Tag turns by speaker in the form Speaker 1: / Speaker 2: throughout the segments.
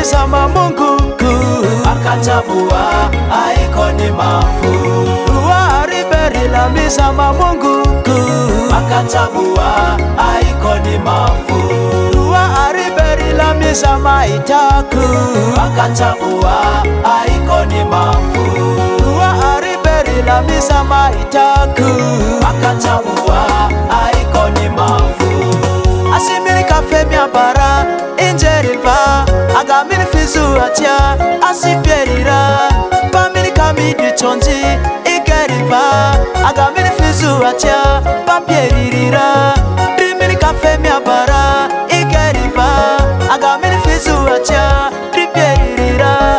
Speaker 1: misama Mungu
Speaker 2: akachagua aiko ni mafu.
Speaker 1: Ariberi la misama Mungu
Speaker 2: akachagua aiko ni mafu.
Speaker 1: Ariberi la misama Itaku
Speaker 2: akachagua aiko ni mafu.
Speaker 1: Ariberi la misama Itaku
Speaker 2: akachagua aiko ni mafu.
Speaker 1: Asimili kafemia bara injeriva agamili fizu atia asipierira pamili kamidi chonji igeriva agamili fizu atia papieririra rimili kafemia bara igeriva agamili fizu atia ripieririra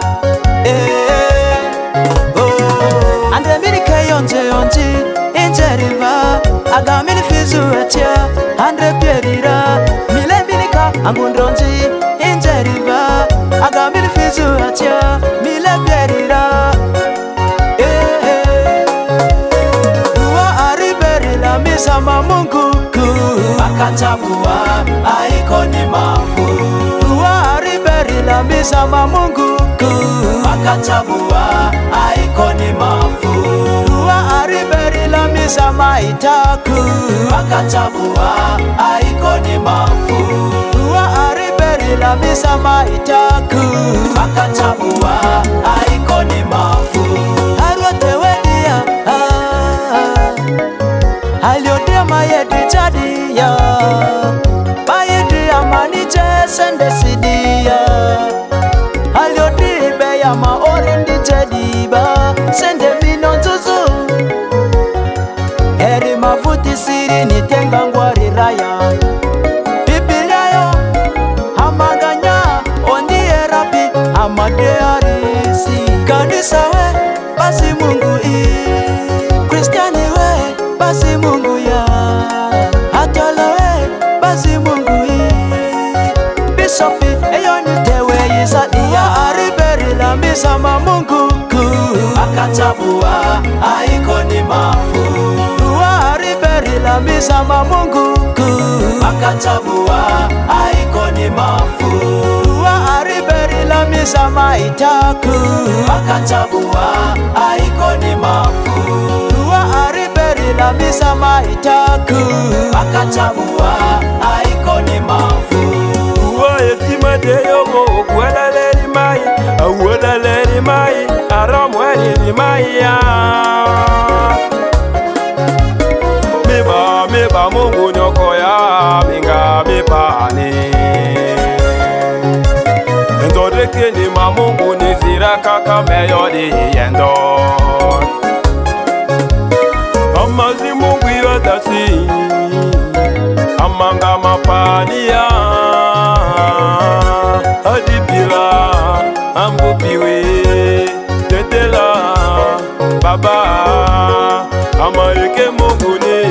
Speaker 1: andemili keyonje yonji injeriva agamili fizu atia andre pierira mile milika angundronji injeriva agamili fizu atia mile pierira ariberi la misama Mungu
Speaker 2: akachagua aiko ni mafu.
Speaker 1: Ariberi la misama Mungu
Speaker 2: akachagua aiko ni mafu.
Speaker 1: Ariberi la misama Itaku
Speaker 2: akachagua aiko ni mafu.
Speaker 1: Ariberi la misama Itaku
Speaker 2: akachagua aiko ni mafu.
Speaker 1: Arwatewedia aliodia mayedi chadia mayedi amaniche sende sidia aliodi beya maorendi chediba sende mino nzuzu eri mafuti siri nitenga ngwari raya Biblia amaganya ondie rapi amadearisi kanisa we basi Mungu Kristiani we basi Mungu ya Atala we basi Mungu Bisopi eyoni tewe isadia ariberi la misama Mungu
Speaker 2: akachagua aiko ni mafu.
Speaker 1: Ariberi la misama Mungu
Speaker 2: akachagua aiko ni mafu.
Speaker 1: Ariberi la misama Itaku
Speaker 2: akachagua aiko ni mafu.
Speaker 1: Ariberi la misama Itaku
Speaker 2: akachagua aiko ni mafu.
Speaker 3: Yetima de yogo kwala leri mai awala leri mai aramwari mai ya meba Mungu nyoko ya minga mipani ndode keni ma Mungu ni zira kaka meyodi yendo amazi Mungu yodasi amanga mapania adipila ambupiwe tetela baba amareke Mungune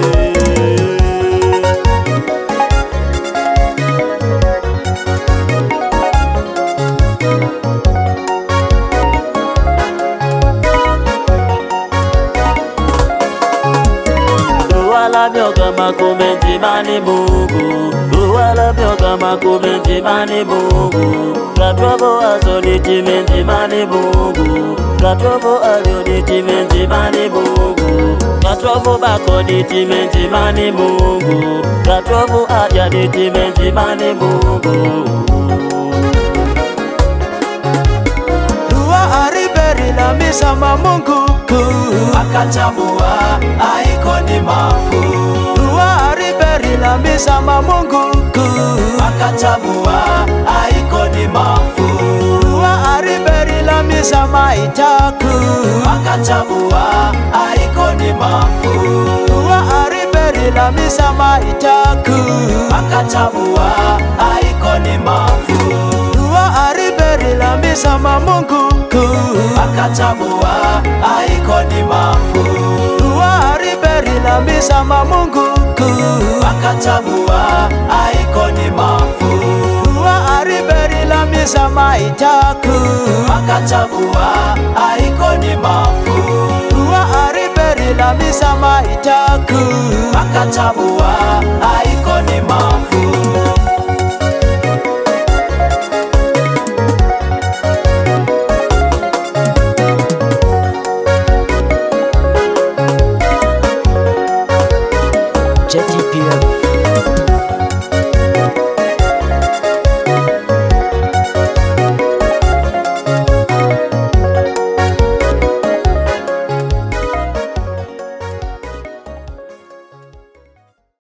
Speaker 4: Uwala byoga makumenti mani Mungu Uwala byoga makumenti mani Mungu Katwavo azoniti menti mani Mungu Katwavo alioniti menti mani Mungu Katwavo bakoniti menti mani Mungu Katwavo ajaniti menti mani Mungu
Speaker 1: Ariberi la misama Mungu
Speaker 2: akachagua aiko ni mafu.
Speaker 1: Ariberi la misama Mungu
Speaker 2: akachagua aiko ni mafu.
Speaker 1: Ariberi la misama Itaku
Speaker 2: akachagua aiko ni mafu.
Speaker 1: Ariberi la misama Itaku
Speaker 2: akachagua aiko ni mafu.
Speaker 1: Ariberi la misama Mungu
Speaker 2: akachagua aiko ni mafu.
Speaker 1: Ariberi la misama Mungu
Speaker 2: akachagua aiko ni mafu.
Speaker 1: Ariberi la misama Itaku
Speaker 2: akachagua aiko ni mafu.
Speaker 1: Ariberi la misama Itaku
Speaker 2: akachagua aiko ni mafu.